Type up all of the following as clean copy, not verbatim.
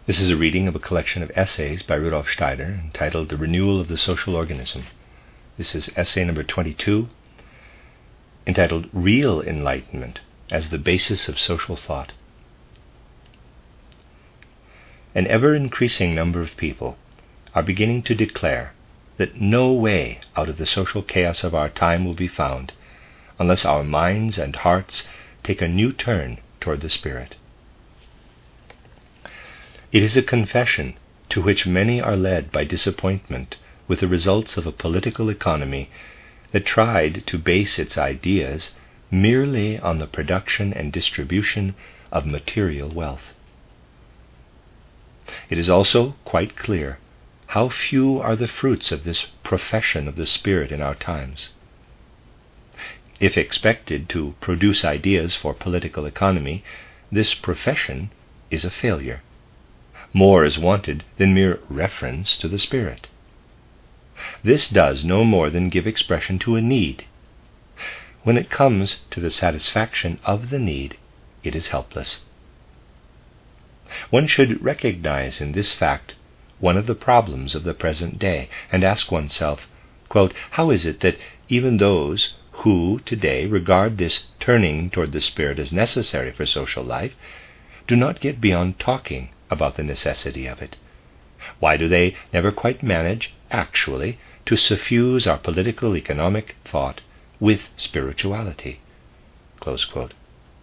This is a reading of a collection of essays by Rudolf Steiner entitled The Renewal of the Social Organism. This is essay number 22, entitled Real Enlightenment as the Basis of Social Thought. An ever-increasing number of people are beginning to declare that no way out of the social chaos of our time will be found unless our minds and hearts take a new turn toward the Spirit. It is a confession to which many are led by disappointment with the results of a political economy that tried to base its ideas merely on the production and distribution of material wealth. It is also quite clear how few are the fruits of this profession of the Spirit in our times. If expected to produce ideas for political economy, this profession is a failure. More is wanted than mere reference to the Spirit. This does no more than give expression to a need. When it comes to the satisfaction of the need, it is helpless. One should recognize in this fact one of the problems of the present day and ask oneself, quote, how is it that even those who today regard this turning toward the Spirit as necessary for social life do not get beyond talking about the necessity of it? Why do they never quite manage, actually, to suffuse our political economic thought with spirituality? Close quote.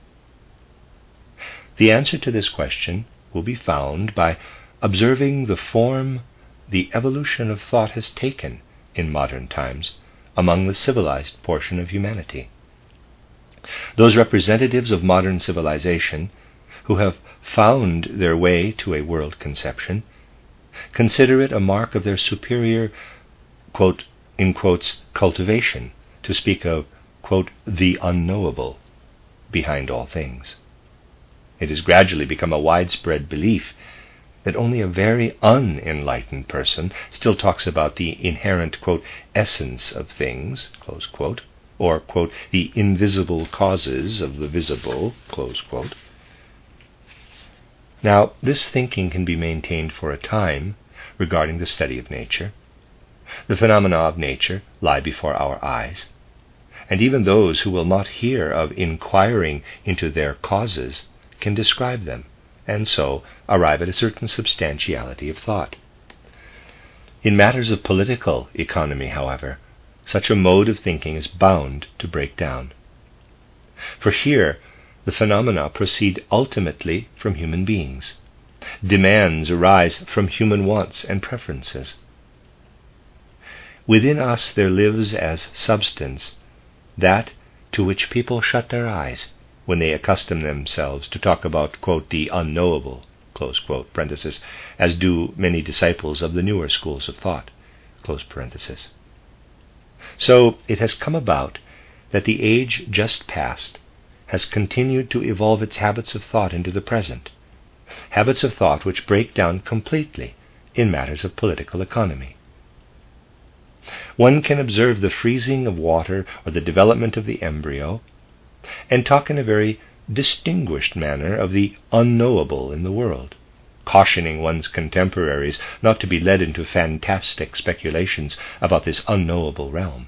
The answer to this question will be found by observing the form the evolution of thought has taken in modern times among the civilized portion of humanity. Those representatives of modern civilization who have found their way to a world conception consider it a mark of their superior, quote, in quotes, cultivation, to speak of, quote, the unknowable behind all things. It has gradually become a widespread belief that only a very unenlightened person still talks about the inherent, quote, essence of things, close quote, or, quote, the invisible causes of the visible, close quote. Now, this thinking can be maintained for a time regarding the study of nature. The phenomena of nature lie before our eyes, and even those who will not hear of inquiring into their causes can describe them, and so arrive at a certain substantiality of thought. In matters of political economy, however, such a mode of thinking is bound to break down. For here, the phenomena proceed ultimately from human beings. Demands arise from human wants and preferences. Within us there lives as substance that to which people shut their eyes when they accustom themselves to talk about, quote, the unknowable, close quote, parenthesis, as do many disciples of the newer schools of thought, close parenthesis. So it has come about that the age just past has continued to evolve its habits of thought into the present, habits of thought which break down completely in matters of political economy. One can observe the freezing of water or the development of the embryo, and talk in a very distinguished manner of the unknowable in the world, cautioning one's contemporaries not to be led into fantastic speculations about this unknowable realm.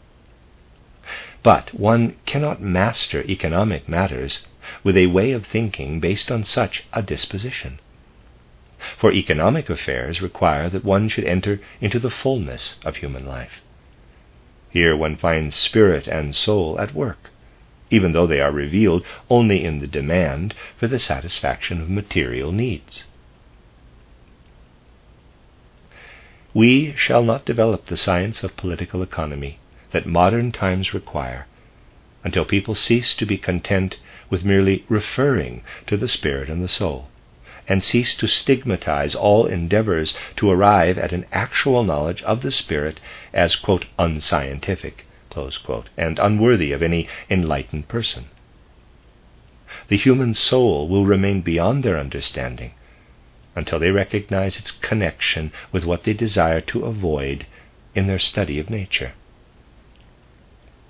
But one cannot master economic matters with a way of thinking based on such a disposition. For economic affairs require that one should enter into the fullness of human life. Here one finds spirit and soul at work, even though they are revealed only in the demand for the satisfaction of material needs. We shall not develop the science of political economy that modern times require until people cease to be content with merely referring to the spirit and the soul, and cease to stigmatize all endeavors to arrive at an actual knowledge of the Spirit as, quote, unscientific, close quote, and unworthy of any enlightened person. The human soul will remain beyond their understanding until they recognize its connection with what they desire to avoid in their study of nature.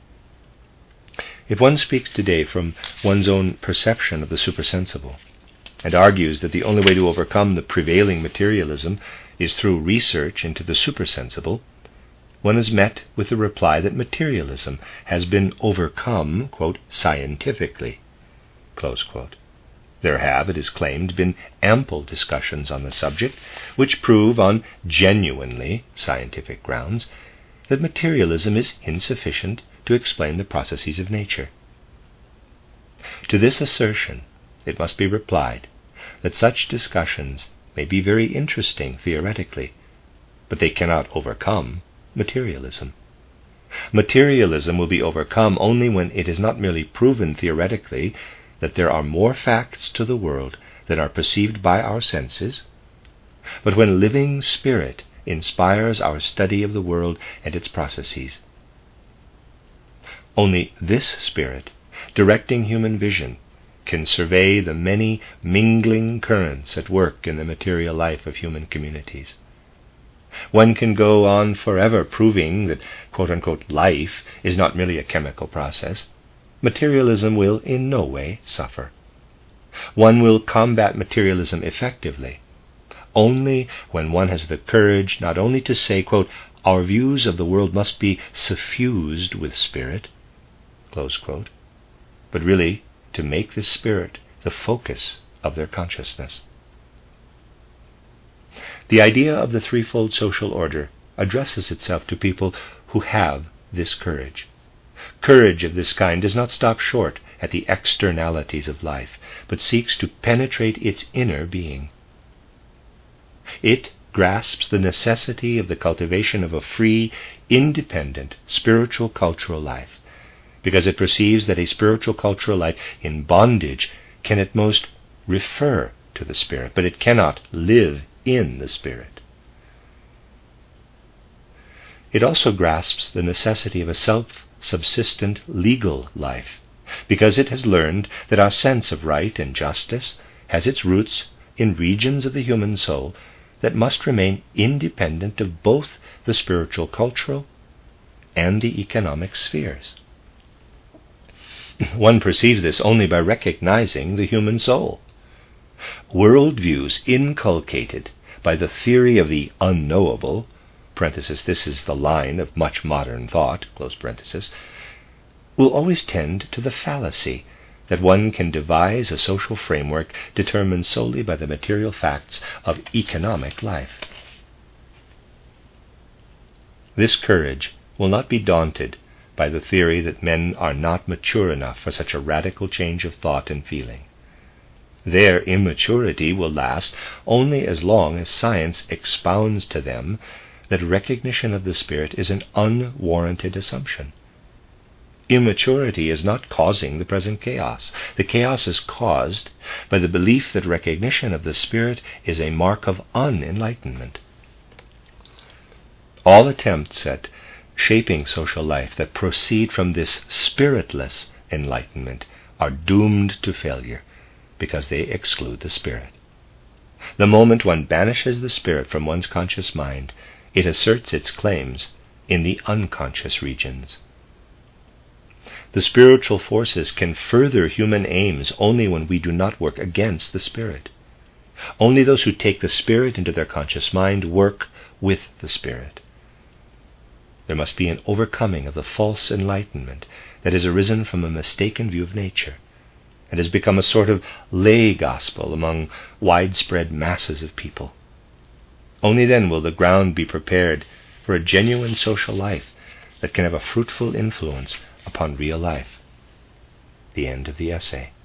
If one speaks today from one's own perception of the supersensible, and argues that the only way to overcome the prevailing materialism is through research into the supersensible, one is met with the reply that materialism has been overcome, quote, scientifically, close quote. There have, it is claimed, been ample discussions on the subject which prove on genuinely scientific grounds that materialism is insufficient to explain the processes of nature. To this assertion, it must be replied that such discussions may be very interesting theoretically, but they cannot overcome materialism. Materialism will be overcome only when it is not merely proven theoretically that there are more facts to the world than are perceived by our senses, but when living spirit inspires our study of the world and its processes. Only this spirit, directing human vision, can survey the many mingling currents at work in the material life of human communities. One can go on forever proving that, quote-unquote, life is not merely a chemical process. Materialism will in no way suffer. One will combat materialism effectively only when one has the courage not only to say, quote, our views of the world must be suffused with spirit, close quote, but really to make this spirit the focus of their consciousness. The idea of the threefold social order addresses itself to people who have this courage. Courage of this kind does not stop short at the externalities of life, but seeks to penetrate its inner being. It grasps the necessity of the cultivation of a free, independent, spiritual cultural life, because it perceives that a spiritual cultural life in bondage can at most refer to the spirit, but it cannot live in the spirit. It also grasps the necessity of a self-subsistent legal life, because it has learned that our sense of right and justice has its roots in regions of the human soul that must remain independent of both the spiritual, cultural, and the economic spheres. One perceives this only by recognizing the human soul. Worldviews inculcated by the theory of the unknowable, parenthesis, this is the line of much modern thought, close parenthesis, will always tend to the fallacy that one can devise a social framework determined solely by the material facts of economic life. This courage will not be daunted by the theory that men are not mature enough for such a radical change of thought and feeling. Their immaturity will last only as long as science expounds to them that recognition of the spirit is an unwarranted assumption. Immaturity is not causing the present chaos. The chaos is caused by the belief that recognition of the spirit is a mark of unenlightenment. All attempts at shaping social life that proceed from this spiritless enlightenment are doomed to failure because they exclude the spirit. The moment one banishes the spirit from one's conscious mind, it asserts its claims in the unconscious regions. The spiritual forces can further human aims only when we do not work against the spirit. Only those who take the spirit into their conscious mind work with the spirit. There must be an overcoming of the false enlightenment that has arisen from a mistaken view of nature and has become a sort of lay gospel among widespread masses of people. Only then will the ground be prepared for a genuine social life that can have a fruitful influence upon real life. The end of the essay.